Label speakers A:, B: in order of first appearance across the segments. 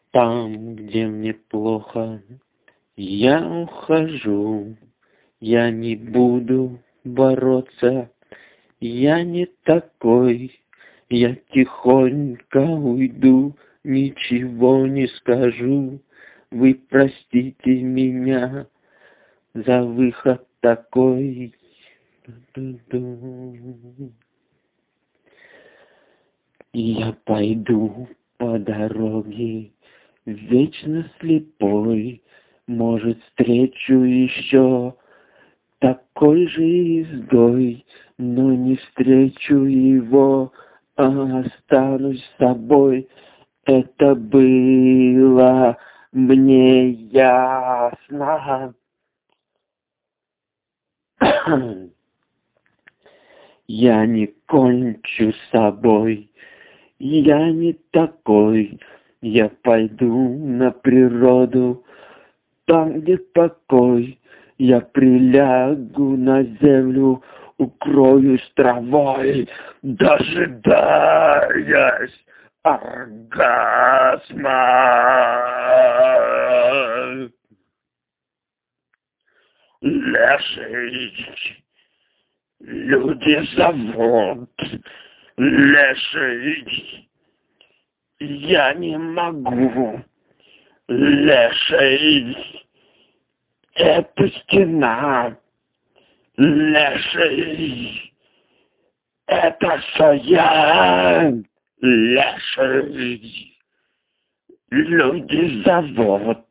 A: Там, где мне плохо, я ухожу. Я не буду бороться, я не такой. Я тихонько уйду, ничего не скажу. Вы простите меня за выход такой. Ду-ду-ду. Я пойду по дороге, вечно слепой. Может, встречу еще такой же изгой, но не встречу его, а останусь с собой. Это было мне ясно. Я не кончу с собой, я не такой. Я пойду на природу, там, где покой. Я прилягу на землю, укроюсь травой, дожидаясь оргазма. Леший, люди зовут, леший, я не могу, леший, это стена, леший, это я, леший, люди зовут,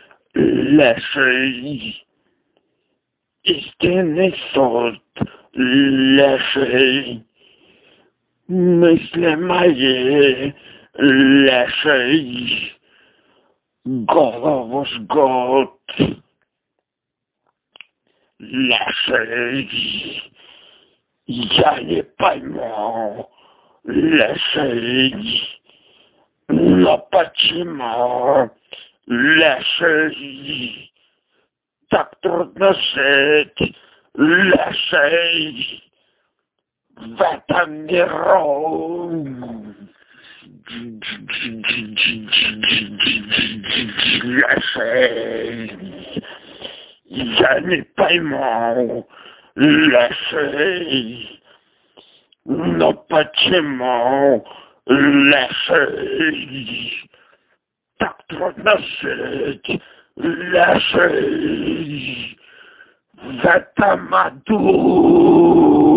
A: леший, истинный суд, леший, мысли мои, леший, голову жгут, леший, я не пойму, леший, но почему, леший, так трудно жить, леший, в этом миру. Леший, я не пойму, леший, но почему, леший, так трудно жить, леший, в этом аду.